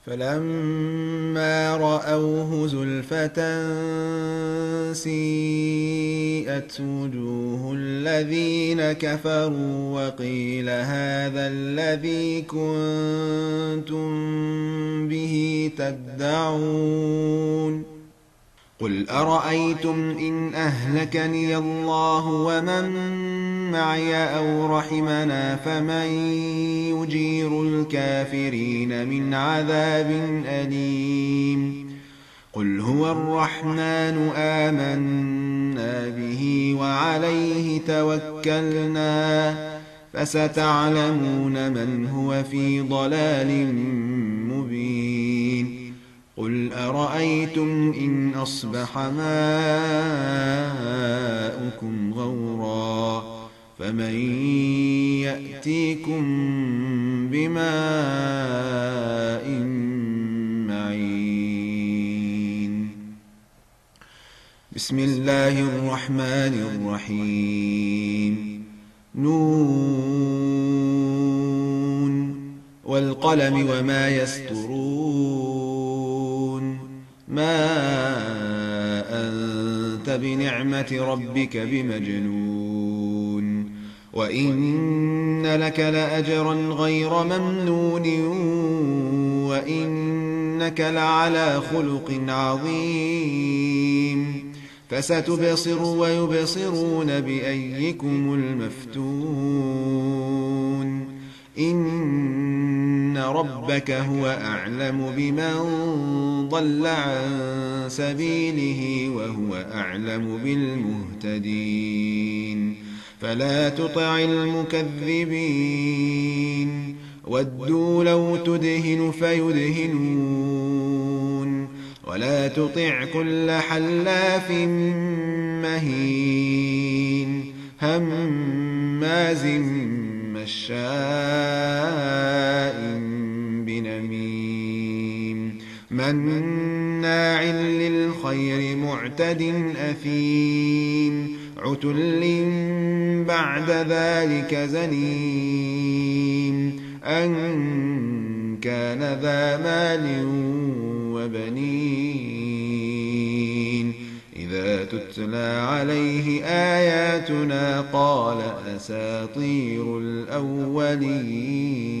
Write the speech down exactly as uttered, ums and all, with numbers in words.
فلما رأوه زلفة سيئت وجوه الذين كفروا وقيل هذا الذي كنتم به تدعون قل أرأيتم إن أهلكني الله ومن معي أو رحمنا فمن يجير الكافرين من عذاب أليم قل هو الرحمن آمنا به وعليه توكلنا فستعلمون من هو في ضلال مبين قل أرأيتم إن أصبح ماؤكم غورا فمن يأتيكم بماء معين بسم الله الرحمن الرحيم نون والقلم وما يسطرون ما أنت بنعمة ربك بمجنون وإن لك لأجرا غير ممنون وإنك لعلى خلق عظيم فستبصر ويبصرون بأيكم المفتون إن ربك هو أعلم بمن ضل عن سبيله وهو أعلم بالمهتدين فلا تطع المكذبين ودوا لو تدهن فيدهنون ولا تطع كل حلاف مهين هماز مشاء بنميم مناع للخير معتد أثيم عتل بعد ذلك زنيم أن كان ذا مال وبنين إذا تتلى عليه آياتنا قال أساطير الأولين